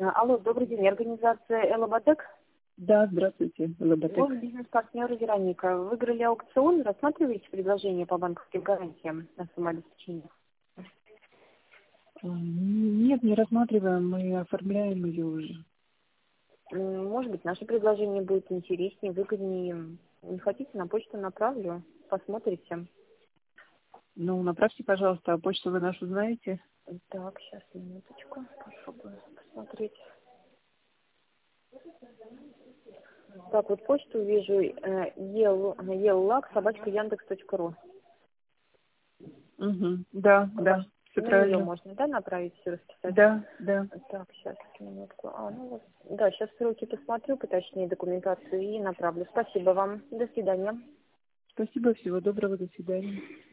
Алло, добрый день, организация «Элоботек». Да, здравствуйте, Лоботек. Вы бизнес-партнер Вероника. Выиграли аукцион, рассматриваете предложение по банковским гарантиям на самообеспечение? Нет, не рассматриваем, мы оформляем ее уже. Может быть, наше предложение будет интереснее, выгоднее. Не хотите, на почту направлю, посмотрите. Ну, направьте, пожалуйста, а почту вы нашу знаете? Так, сейчас, минуточку, попробую посмотреть. Так, вот почту вижу, ellak@yandex.ru. Угу. Да, да, все На нее правильно. можно, да, направить, все расписать? Да, да. Так, сейчас, минутку. Да, сейчас ссылки посмотрю, поточнее документацию и направлю. Спасибо вам. До свидания. Спасибо, всего доброго, до свидания.